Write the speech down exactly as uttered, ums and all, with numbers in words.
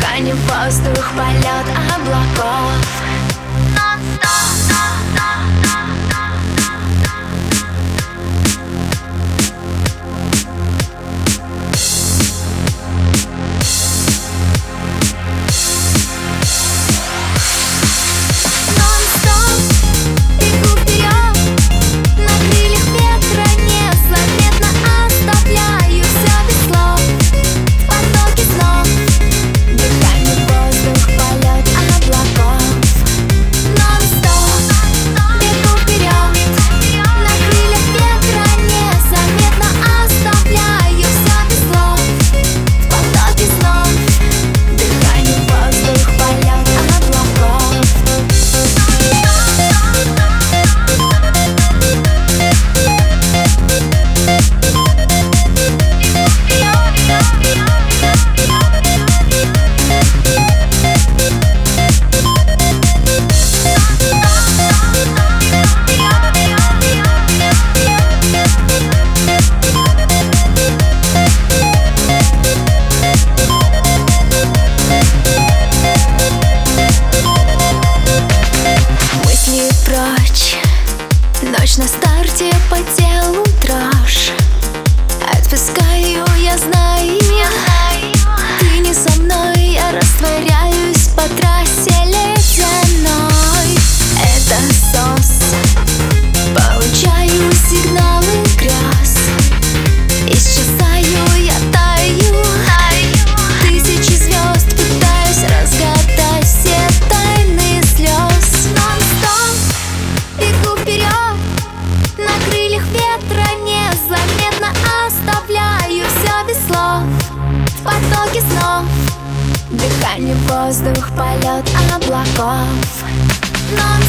Дыхание, воздух, полет облаков. Ночь на старте, по телу дрожь. Отпускаю, я знаю, ты не со мной. Я растворяюсь по трассе ледяной. Это сос, получаю сигналы грез. Исчезаю, я таю. Тысячи звезд пытаюсь разгадать все тайны слез. Нон-стоп, бегу вперед, на крыльях ветра незаметно оставляю все без слов. В потоке снов дыхание, воздух, полет облаков. Но